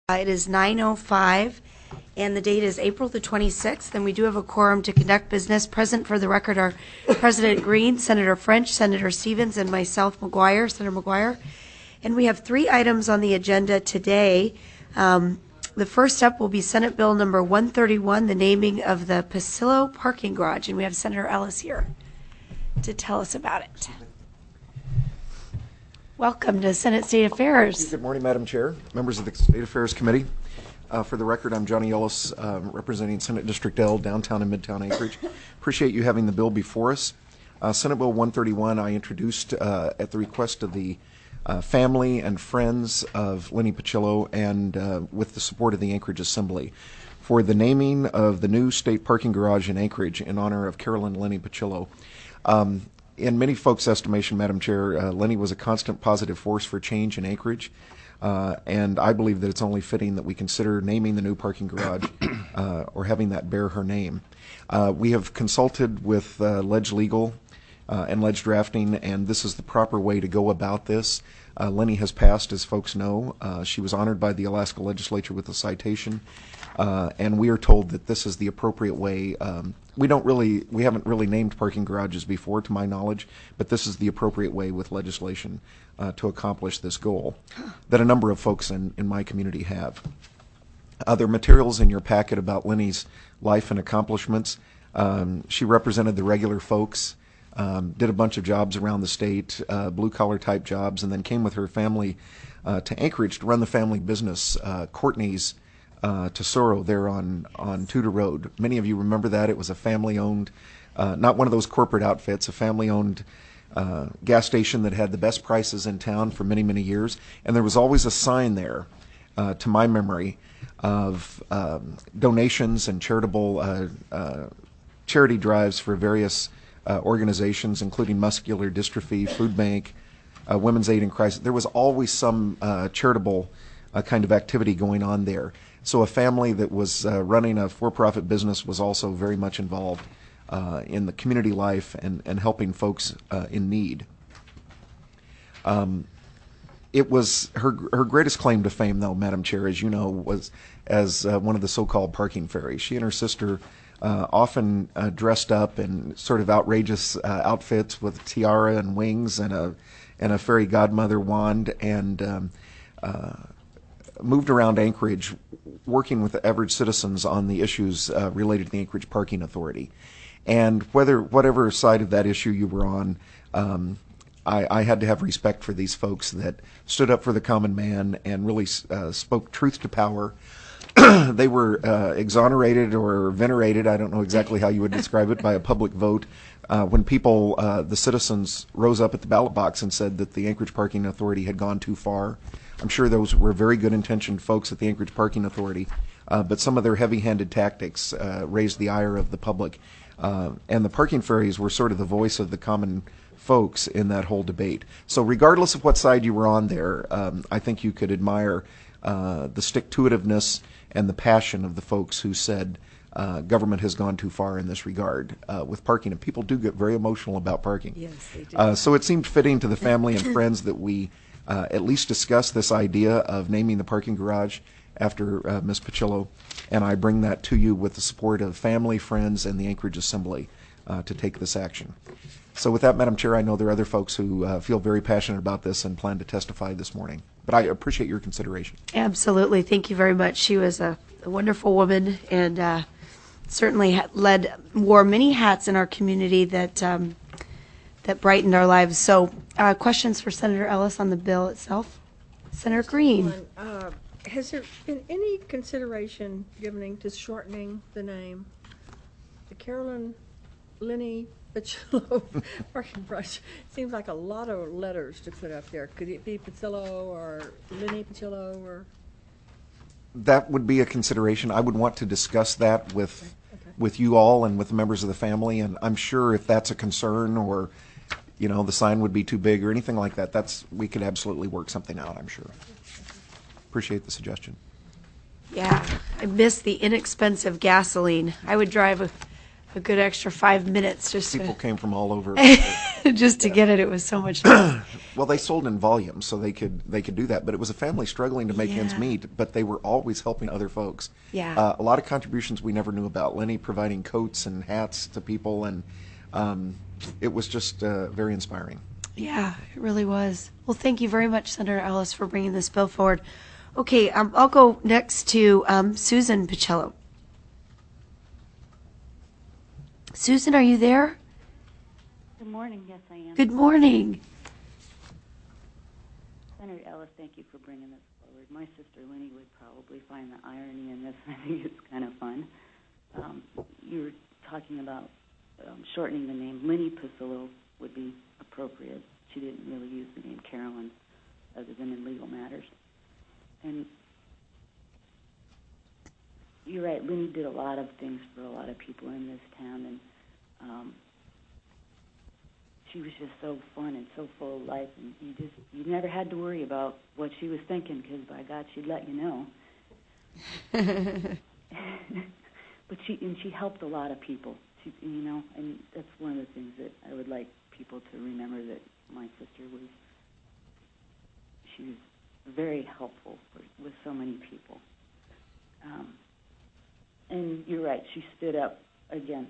It is 9:05, and the date is April the 26th, and we do have a quorum to conduct business. Present for the record are President Green, Senator French, Senator Stevens, and myself, Senator McGuire. And we have 3 items on the agenda today. The first up will be Senate Bill number 131, the naming of the Pacillo parking garage, and we have Senator Ellis here to tell us about it. Welcome to Senate State Affairs. Good morning, Madam Chair, members of the State Affairs Committee. For the record, I'm Johnny Ellis, representing Senate District L, downtown and midtown Anchorage. Appreciate you having the bill before us. Senate Bill 131 I introduced at the request of the family and friends of Lenny Pacillo and with the support of the Anchorage Assembly for the naming of the new state parking garage in Anchorage in honor of Carolyn Lenny Pacillo. In many folks' estimation, Madam Chair, Lenny was a constant positive force for change in Anchorage, and I believe that it's only fitting that we consider naming the new parking garage or having that bear her name. We have consulted with Ledge Legal and Ledge Drafting, and this is the proper way to go about this. Lenny has passed, as folks know. She was honored by the Alaska Legislature with a citation, and we are told that this is the appropriate way. We haven't really named parking garages before, to my knowledge, but this is the appropriate way with legislation to accomplish this goal that a number of folks in my community have. There are materials in your packet about Lenny's life and accomplishments. She represented the regular folks, did a bunch of jobs around the state, blue-collar type jobs, and then came with her family to Anchorage to run the family business, Courtney's Tesoro, there on Tudor Road. Many of you remember that. It was a family-owned, not one of those corporate outfits, a family-owned gas station that had the best prices in town for many, many years. And there was always a sign there, to my memory, of donations and charitable charity drives for various organizations, including Muscular Dystrophy, Food Bank, Women's Aid in Crisis. There was always some charitable kind of activity going on there. So a family that was running a for-profit business was also very much involved in the community life and helping folks in need. It was her greatest claim to fame, though, Madam Chair, as you know, was as one of the so-called parking fairies. She and her sister often dressed up in sort of outrageous outfits with tiara and wings and a fairy godmother wand, and moved around Anchorage working with the average citizens on the issues related to the Anchorage Parking Authority. And whatever side of that issue you were on, I had to have respect for these folks that stood up for the common man and really spoke truth to power. They were exonerated or venerated, I don't know exactly how you would describe it, by a public vote when people, the citizens, rose up at the ballot box and said that the Anchorage Parking Authority had gone too far. I'm sure those were very good-intentioned folks at the Anchorage Parking Authority, but some of their heavy-handed tactics raised the ire of the public. And the parking fairies were sort of the voice of the common folks in that whole debate. So regardless of what side you were on there, I think you could admire the stick-to-itiveness and the passion of the folks who said government has gone too far in this regard with parking. And people do get very emotional about parking. Yes, they do. So it seemed fitting to the family and friends that we at least discuss this idea of naming the parking garage after Ms. Pacillo, and I bring that to you with the support of family, friends, and the Anchorage Assembly to take this action. So with that, Madam Chair, I know there are other folks who feel very passionate about this and plan to testify this morning, but I appreciate your consideration. Absolutely. Thank you very much. She was a wonderful woman and certainly wore many hats in our community that brightened our lives. So questions for Senator Ellis on the bill itself? Senator Green. Has there been any consideration given to shortening the name? The Carolyn Lenny Pacillo parking garage seems like a lot of letters to put up there. Could it be Pacillo or Lenny Pacillo or? That would be a consideration. I would want to discuss that with you all and with the members of the family, and I'm sure if that's a concern or the sign would be too big or anything like that, we could absolutely work something out, I'm sure. Appreciate the suggestion. Yeah, I miss the inexpensive gasoline. I would drive a good extra 5 minutes just People came from all over. just to get it. It was so much fun. Well, they sold in volume, so they could do that. But it was a family struggling to make ends Yeah. meet. But they were always helping other folks. Yeah. A lot of contributions we never knew about. Lenny providing coats and hats to people, and it was just very inspiring. Yeah, it really was. Well, thank you very much, Senator Ellis, for bringing this bill forward. Okay, I'll go next to Susan Pichello. Susan, are you there? Good morning. Yes, I am. Good morning. Senator Ellis, thank you for bringing this forward. My sister Lenny would probably find the irony in this. I think it's kind of fun. You were talking about shortening the name. Lenny Pasillo would be appropriate. She didn't really use the name Carolyn other than in legal matters. And you're right, Lenny did a lot of things for a lot of people in this town, and she was just so fun and so full of life, and you never had to worry about what she was thinking, because by God, she'd let you know. But she helped a lot of people, and that's one of the things that I would like people to remember, that my sister she was very helpful with so many people. And you're right, she stood up against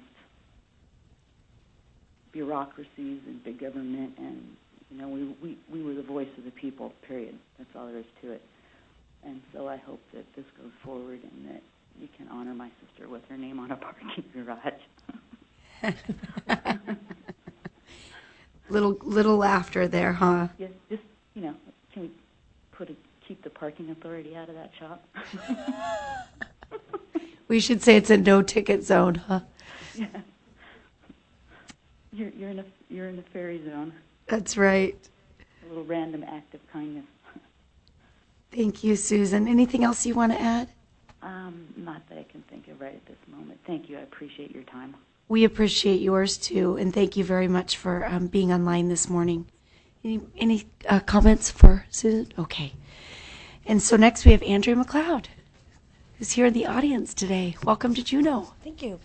bureaucracies and big government, and we were the voice of the people, period. That's all there is to it. And so I hope that this goes forward and that you can honor my sister with her name on a parking garage. Little laughter there, huh? Yes, just can we keep the parking authority out of that shop? We should say it's a no-ticket zone, huh? Yeah. You're in a fairy zone. That's right. A little random act of kindness. Thank you, Susan. Anything else you want to add? Not that I can think of right at this moment. Thank you. I appreciate your time. We appreciate yours too, and thank you very much for being online this morning. Any comments for Susan? Okay. And so next we have Andrea McLeod, who's here in the audience today. Welcome to Juneau. Thank you.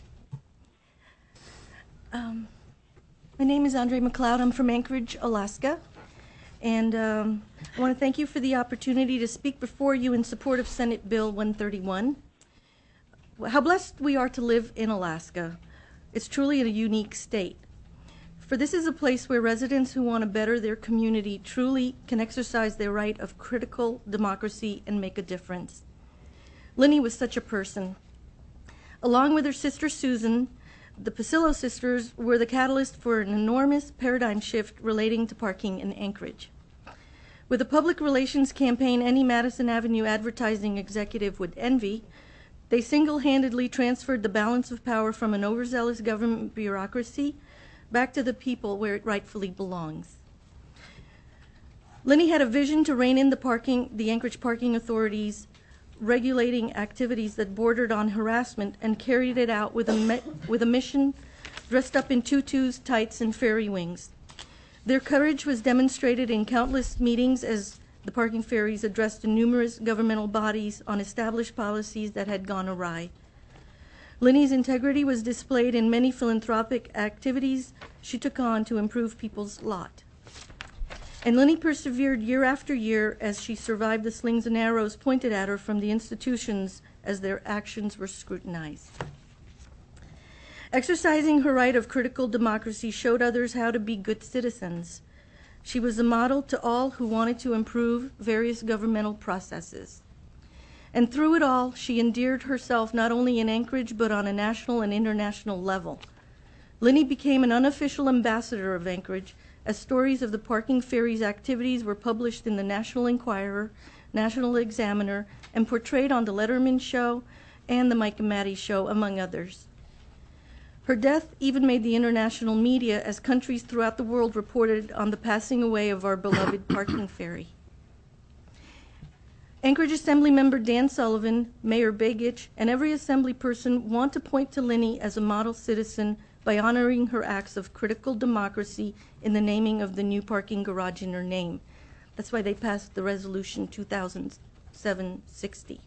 My name is Andre McLeod. I'm from Anchorage, Alaska. And I want to thank you for the opportunity to speak before you in support of Senate Bill 131. How blessed we are to live in Alaska. It's truly a unique state. For this is a place where residents who want to better their community truly can exercise their right of critical democracy and make a difference. Lenny was such a person. Along with her sister Susan, the Pasillo sisters were the catalyst for an enormous paradigm shift relating to parking in Anchorage. With a public relations campaign any Madison Avenue advertising executive would envy, they single-handedly transferred the balance of power from an overzealous government bureaucracy back to the people where it rightfully belongs. Lenny had a vision to rein in the Anchorage Parking Authority's regulating activities that bordered on harassment, and carried it out with a mission dressed up in tutus, tights, and fairy wings. Their courage was demonstrated in countless meetings as the parking ferries addressed numerous governmental bodies on established policies that had gone awry. Lenny's integrity was displayed in many philanthropic activities she took on to improve people's lot. And Lenny persevered year after year as she survived the slings and arrows pointed at her from the institutions as their actions were scrutinized. Exercising her right of critical democracy showed others how to be good citizens. She was a model to all who wanted to improve various governmental processes. And through it all, she endeared herself not only in Anchorage, but on a national and international level. Lenny became an unofficial ambassador of Anchorage, as stories of the parking ferry's activities were published in the National Enquirer, National Examiner, and portrayed on The Letterman Show and The Mike and Maddie Show, among others. Her death even made the international media as countries throughout the world reported on the passing away of our beloved parking ferry. Anchorage Assemblymember Dan Sullivan, Mayor Begich, and every Assembly person want to point to Lenny as a model citizen by honoring her acts of critical democracy in the naming of the new parking garage in her name. That's why they passed the resolution 2007-60.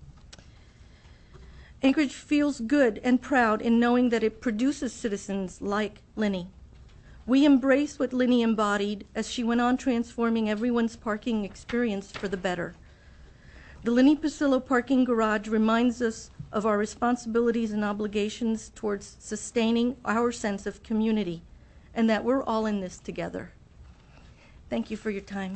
Anchorage feels good and proud in knowing that it produces citizens like Lenny, We embrace what Linny embodied as she went on transforming everyone's parking experience for the better. The Linny Pasillo parking garage reminds us of our responsibilities and obligations towards sustaining our sense of community, and that we're all in this together. Thank you for your time.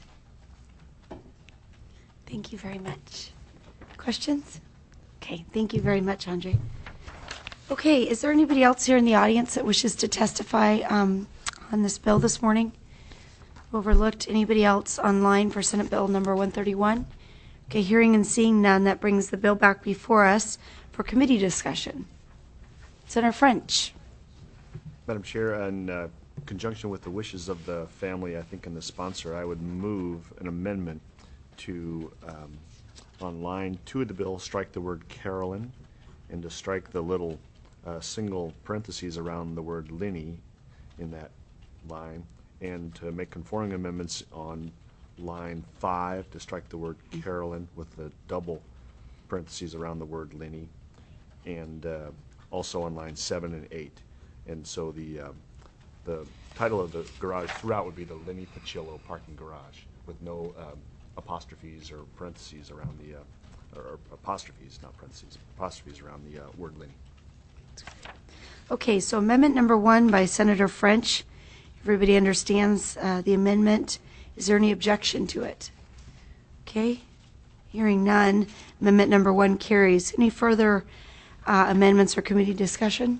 Thank you very much. Questions? Okay, thank you very much, Andre. Okay, is there anybody else here in the audience that wishes to testify on this bill this morning? Overlooked. Anybody else online for Senate Bill number 131? Okay, hearing and seeing none, that brings the bill back before us for committee discussion. Senator French. Madam Chair, in conjunction with the wishes of the family, I think, and the sponsor, I would move an amendment to, on line 2 of the bill, strike the word Carolyn, and to strike the little single parentheses around the word Linny in that line, and to make conforming amendments on line 5 to strike the word Carolyn with the double parentheses around the word Linny, and also on line 7 and 8. And so the title of the garage throughout would be the Linny Pasillo Parking Garage, with no apostrophes or parentheses around the, or apostrophes, not parentheses, apostrophes around the word Linny. Okay, so amendment number 1 by Senator French. Everybody understands the amendment. Is there any objection to it? Okay, hearing none, amendment number 1 carries. Any further amendments or committee discussion?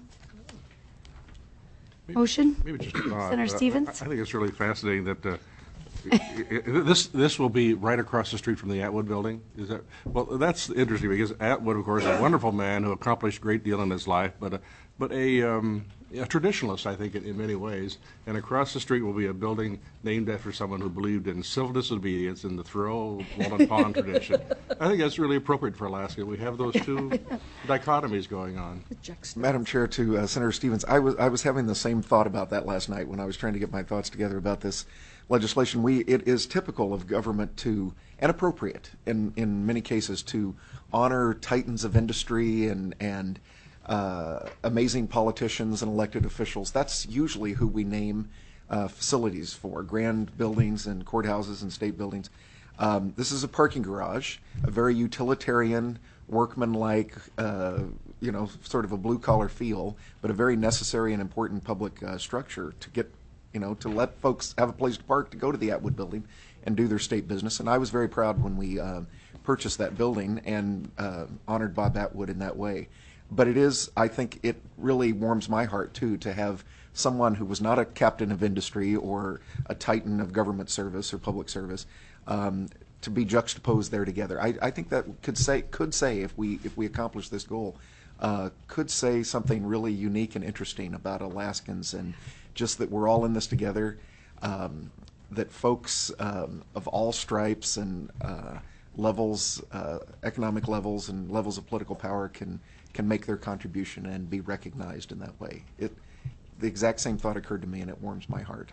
Motion? Maybe just Senator Stevens? I think it's really fascinating that this will be right across the street from the Atwood building. Is that, well, that's interesting because Atwood, of course, is a wonderful man who accomplished a great deal in his life, but a traditionalist, I think, in many ways. And across the street will be a building named after someone who believed in civil disobedience in the Thoreau Walden Pond tradition. I think that's really appropriate for Alaska. We have those two dichotomies going on. Madam Chair, to Senator Stevens, I was having the same thought about that last night when I was trying to get my thoughts together about this legislation. It is typical of government to, and appropriate in many cases, to honor titans of industry and amazing politicians and elected officials. That's usually who we name facilities for, grand buildings and courthouses and state buildings. This is a parking garage, a very utilitarian, workmanlike, sort of a blue-collar feel, but a very necessary and important public structure to get, to let folks have a place to park to go to the Atwood building and do their state business. And I was very proud when we purchased that building and honored Bob Atwood in that way. But it is, I think it really warms my heart, too, to have someone who was not a captain of industry or a titan of government service or public service to be juxtaposed there together. I think that could say if we accomplish this goal, could say something really unique and interesting about Alaskans, and just that we're all in this together, that folks of all stripes and levels, economic levels and levels of political power can make their contribution and be recognized in that way. The exact same thought occurred to me, and it warms my heart.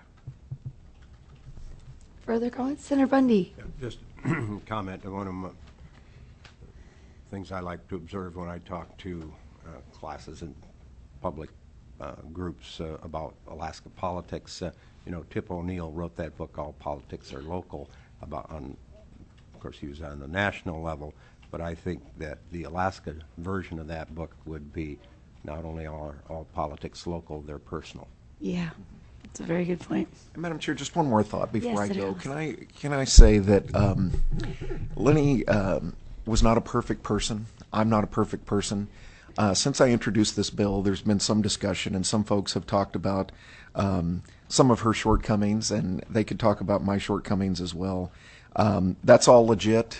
Further comments? Senator Bundy. Yeah, just comment on one of the things I like to observe when I talk to classes and public groups about Alaska politics. Tip O'Neill wrote that book, All Politics Are Local, of course he was on the national level, but I think that the Alaska version of that book would be not only all politics local, they're personal. Yeah, that's a very good point. And Madam Chair, just one more thought before Yes, I go. Senator. Can I say that Lenny was not a perfect person. I'm not a perfect person. Since I introduced this bill, there's been some discussion, and some folks have talked about some of her shortcomings, and they could talk about my shortcomings as well. That's all legit.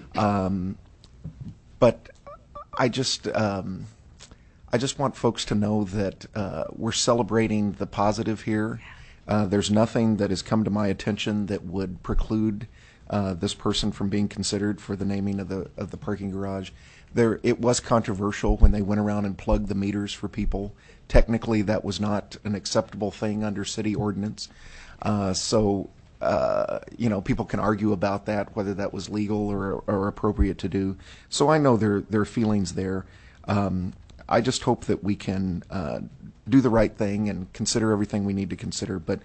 But I just want folks to know that we're celebrating the positive here. There's nothing that has come to my attention that would preclude this person from being considered for the naming of the parking garage. It was controversial when they went around and plugged the meters for people. Technically, that was not an acceptable thing under city ordinance. People can argue about that, whether that was legal or appropriate to do. So I know there are feelings there. I just hope that we can do the right thing and consider everything we need to consider. But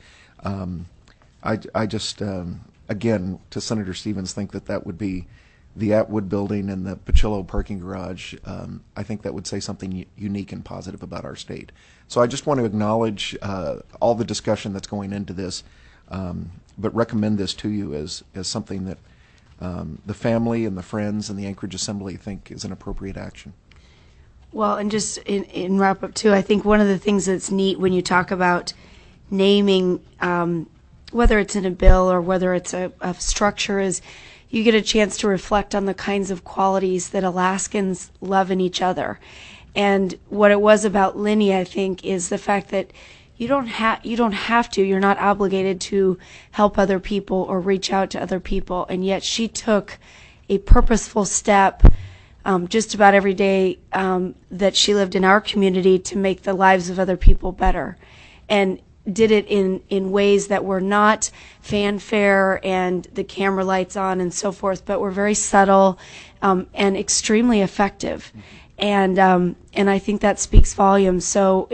I just, again, to Senator Stevens, think that would be the Atwood building and the Pachillo parking garage. I think that would say something unique and positive about our state. So I just want to acknowledge all the discussion that's going into this, but recommend this to you as something that the family and the friends and the Anchorage Assembly think is an appropriate action. Well, and just in wrap up too, I think one of the things that's neat when you talk about naming, whether it's in a bill or whether it's a structure, is you get a chance to reflect on the kinds of qualities that Alaskans love in each other. And what it was about Linny, I think, is the fact that you don't have to, you're not obligated to help other people or reach out to other people. And yet she took a purposeful step just about every day that she lived in our community to make the lives of other people better. And did it in ways that were not fanfare and the camera lights on and so forth, but were very subtle and extremely effective. And I think that speaks volumes. So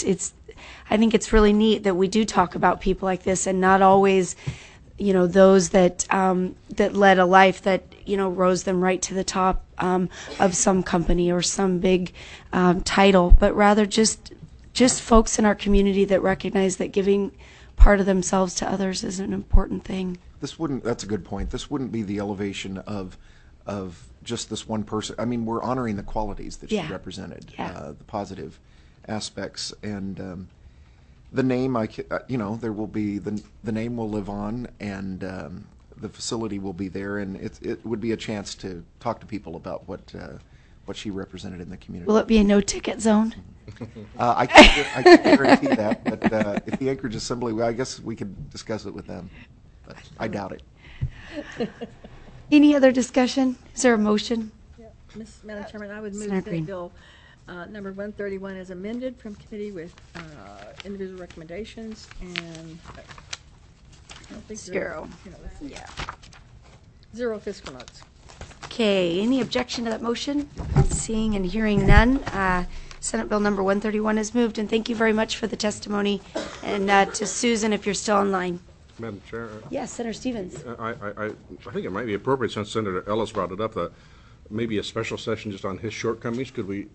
I think it's really neat that we do talk about people like this, and not always, those that that led a life that rose them right to the top of some company or some big title, but rather just folks in our community that recognize that giving part of themselves to others is an important thing. That's a good point. This wouldn't be the elevation of just this one person. I mean, we're honoring the qualities that she represented, the positive aspects, and the name. There will be the name will live on, and the facility will be there, and it would be a chance to talk to people about what she represented in the community. Will it be a no-ticket zone? I can't guarantee that, but if the Anchorage Assembly, I guess we could discuss it with them, but I doubt it. Any other discussion? Is there a motion? Madam Chairman, I would move Senator Senate Green. Bill number 131 as amended from committee with individual recommendations and I don't think Zero. Yeah. Zero fiscal notes. Okay, any objection to that motion? Seeing and hearing none, Senate Bill number 131 is moved, and thank you very much for the testimony. And to Susan, if you're still online. Madam Chair, Yes, Senator Stevens. I think it might be appropriate, since Senator Ellis brought it up, that maybe a special session just on his shortcomings. Could we?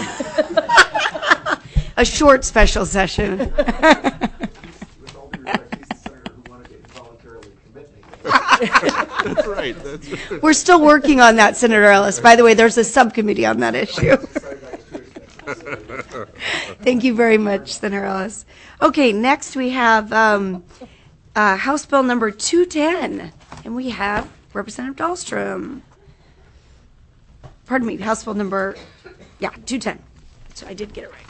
A short special session. With all due respect, he's the senator who wanted to voluntarily commit me. That's right. We're still working on that, Senator Ellis. By the way, there's a subcommittee on that issue. Thank you very much, Senator Ellis. Okay, next we have House Bill number 210, and we have Representative Dahlstrom. Pardon me, House Bill number, 210. So I did get it right.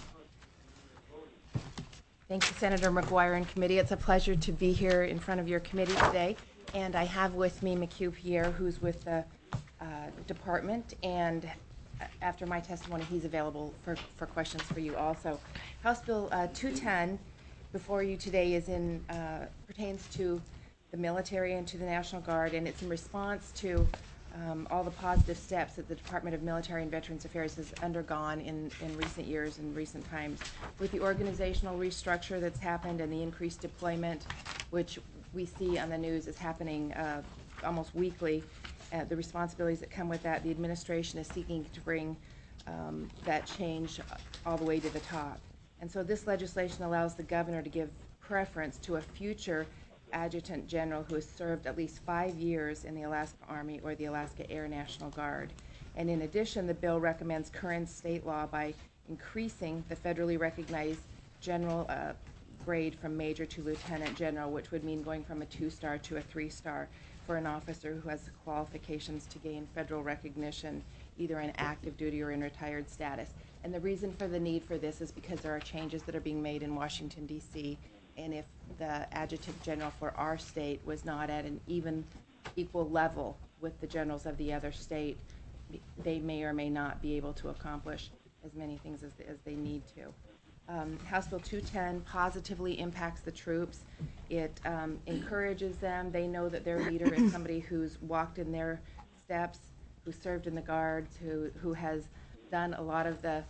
Thank you, Senator McGuire and committee. It's a pleasure to be here in front of your committee today. And I have with me McHugh Pierre, who's with the department, and after my testimony, he's available for questions for you also. House Bill 210 before you today is pertains to the military and to the National Guard, and it's in response to all the positive steps that the Department of Military and Veterans Affairs has undergone in recent years and recent times. With the organizational restructure that's happened and the increased deployment, which we see on the news is happening almost weekly, the responsibilities that come with that, the administration is seeking to bring that change all the way to the top. And so this legislation allows the governor to give preference to a future adjutant general who has served at least 5 years in the Alaska Army or the Alaska Air National Guard. And in addition, the bill recommends current state law by increasing the federally recognized general grade from major to lieutenant general, which would mean going from a 2-star to a 3-star for an officer who has the qualifications to gain federal recognition either in active duty or in retired status. And the reason for the need for this is because there are changes that are being made in Washington, D.C., and if the adjutant general for our state was not at an equal level with the generals of the other state, they may or may not be able to accomplish as many things as they need to. House Bill 210 positively impacts the troops. It encourages them. They know that their leader is somebody who's walked in their steps, who served in the Guards, who has done a lot of the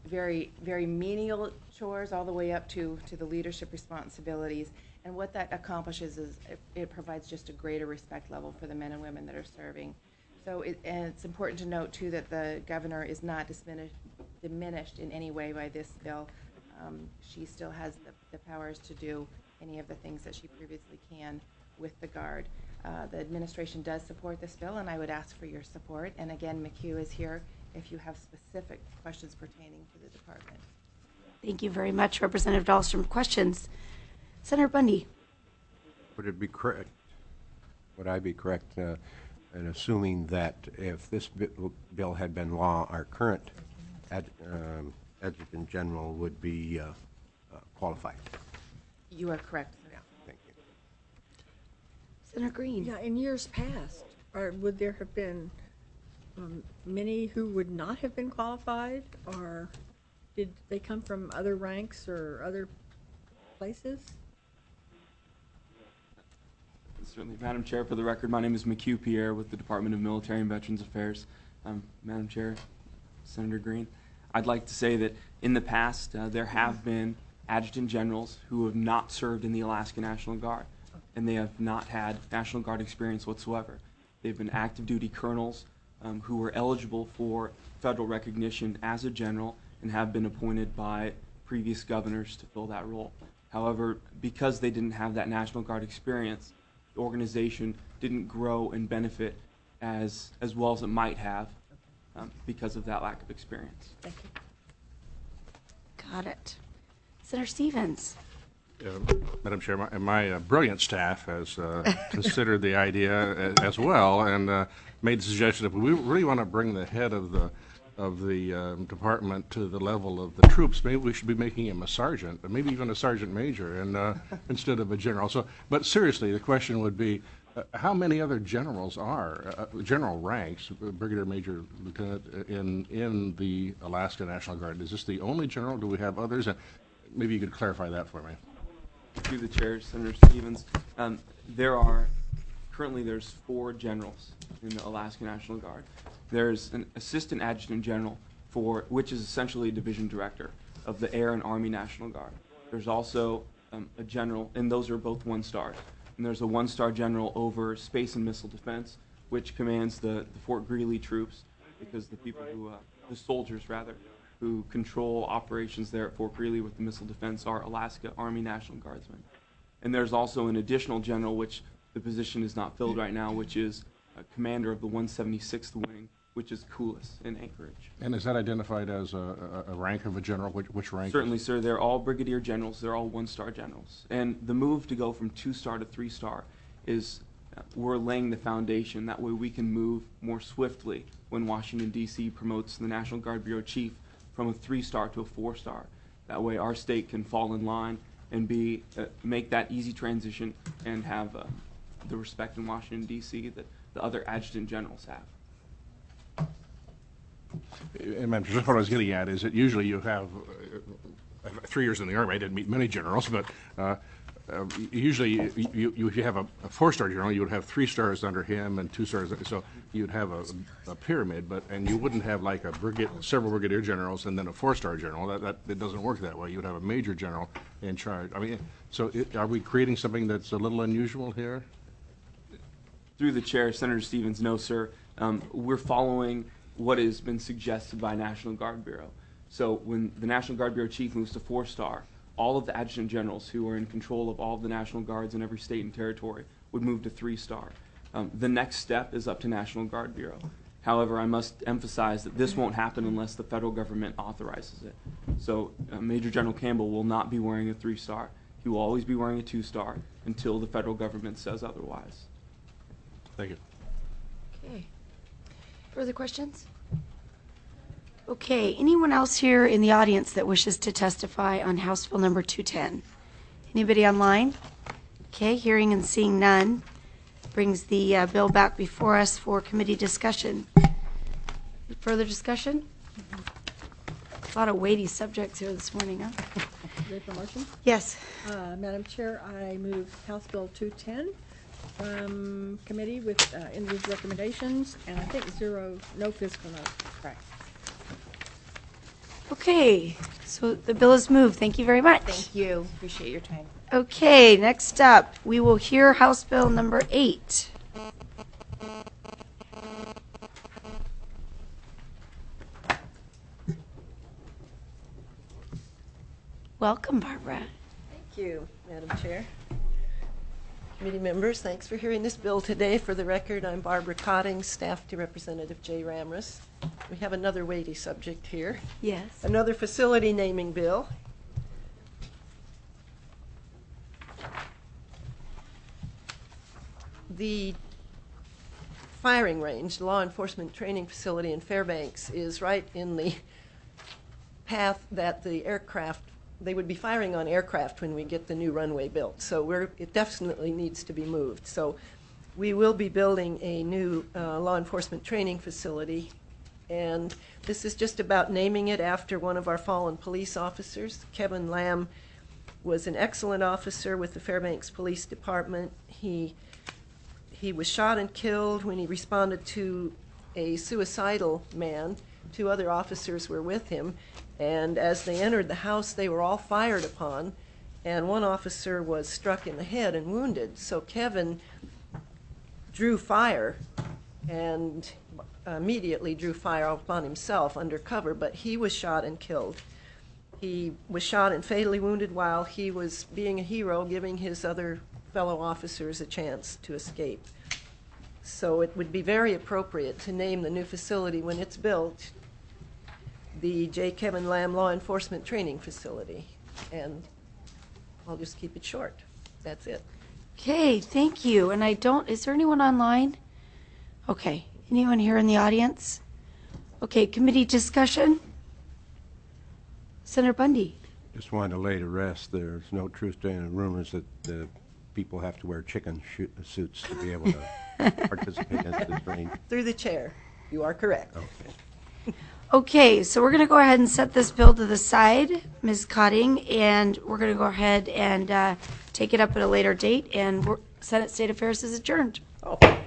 very, very menial chores all the way up to the leadership responsibilities. And what that accomplishes is it provides just a greater respect level for the men and women that are serving. So and it's important to note, too, that the governor is not diminished in any way by this bill. She still has the powers to do any of the things that she previously can with the Guard. The administration does support this bill, and I would ask for your support. And again, McHugh is here if you have specific questions pertaining to the department. Thank you very much, Representative Dahlstrom. Questions? Senator Bundy. Would it be correct, would I be correct in assuming that if this bill had been law, our current Adjutant General would be qualified? You are correct, sir. Yeah, thank you. Senator Green. Yeah, in years past, would there have been many who would not have been qualified, or did they come from other ranks or other places? Certainly. Madam Chair, for the record, my name is McHugh Pierre with the Department of Military and Veterans Affairs. Madam Chair, Senator Green, I'd like to say that in the past there have been adjutant generals who have not served in the Alaska National Guard, and they have not had National Guard experience whatsoever. They've been active duty colonels who were eligible for federal recognition as a general and have been appointed by previous governors to fill that role. However, because they didn't have that National Guard experience, the organization didn't grow and benefit as well as it might have because of that lack of experience. Thank you. Got it. Senator Stevens. Madam Chair, my brilliant staff has considered the idea as well and made the suggestion that we really want to bring the head of the department to the level of the troops. Maybe we should be making him a sergeant, or maybe even a sergeant major, and instead of a general. So, but seriously, the question would be, how many other generals are general ranks, brigadier, major, lieutenant, in the Alaska National Guard? Is this the only general? Do we have others? Maybe you could clarify that for me. Through the chair, Senator Stevens, currently there's 4 generals in the Alaska National Guard. There's an assistant adjutant general, which is essentially a division director of the Air and Army National Guard. There's also a general, and those are both 1-stars. And there's a 1-star general over space and missile defense, which commands the Fort Greely troops, because the soldiers who control operations there at Fort Greely with the missile defense are Alaska Army National Guardsmen. And there's also an additional general, which the position is not filled right now, which is a commander of the 176th Wing, which is Coulis in Anchorage. And is that identified as a rank of a general? Which rank? Certainly, sir. They're all brigadier generals. They're all 1-star generals. And the move to go from 2-star to 3-star is we're laying the foundation. That way we can move more swiftly when Washington, D.C. promotes the National Guard Bureau Chief from a 3-star to a 4-star. That way our state can fall in line and make that easy transition and have the respect in Washington, D.C. that the other adjutant generals have. And what I was getting at is that usually you have 3 years in the Army. I didn't meet many generals, but usually if you have a 4-star general, you would have 3 stars under him and 2 stars. So you'd have a pyramid, and you wouldn't have like several brigadier generals and then a 4-star general. It doesn't work that way. You'd have a major general in charge. I mean, so are we creating something that's a little unusual here? Through the chair, Senator Stevens, no, sir. We're following what has been suggested by National Guard Bureau. So when the National Guard Bureau Chief moves to 4-star, all of the adjutant generals who are in control of all of the National Guards in every state and territory would move to 3-star. The next step is up to National Guard Bureau. However, I must emphasize that this won't happen unless the federal government authorizes it. So Major General Campbell will not be wearing a 3-star. He will always be wearing a 2-star until the federal government says otherwise. Thank you. Okay. Further questions? Okay. Anyone else here in the audience that wishes to testify on House Bill number 210? Anybody online? Okay. Hearing and seeing none brings the bill back before us for committee discussion. Further discussion? A lot of weighty subjects here this morning, huh? Ready for motion? Yes. Madam Chair, I move House Bill 210 from committee with individual recommendations, and I think no fiscal note. Correct. Okay, so the bill is moved. Thank you very much. Thank you. Appreciate your time. Okay, next up, we will hear House Bill number 8. Welcome, Barbara. Thank you, Madam Chair. Committee members, thanks for hearing this bill today. For the record, I'm Barbara Cotting, staff to Representative Jay Ramrus. We have another weighty subject here. Yes. Another facility naming bill. The firing range, law enforcement training facility in Fairbanks, is right in the path that the aircraft, they would be firing on aircraft when we get the new runway built. So it definitely needs to be moved. So we will be building a new law enforcement training facility, and this is just about naming it after one of our fallen police officers. Kevin Lamb was an excellent officer with the Fairbanks Police Department. He was shot and killed when he responded to a suicidal man. 2 other officers were with him, and as they entered the house, they were all fired upon, and one officer was struck in the head and wounded. So Kevin drew fire and immediately drew fire upon himself under cover, but he was shot and killed. He was shot and fatally wounded while he was being a hero, giving his other fellow officers a chance to escape. So it would be very appropriate to name the new facility when it's built the J. Kevin Lamb Law Enforcement Training Facility. And I'll just keep it short. That's it. Okay, thank you. And is there anyone online? Okay, anyone here in the audience? Okay, committee discussion? Senator Bundy. Just wanted to lay to rest, there's no truth to any rumors that people have to wear chicken suits to be able to participate in the training. Through the chair. You are correct. Okay. Okay, so we're going to go ahead and set this bill to the side, Ms. Cotting, and we're going to go ahead and take it up at a later date, and Senate State Affairs is adjourned. Oh.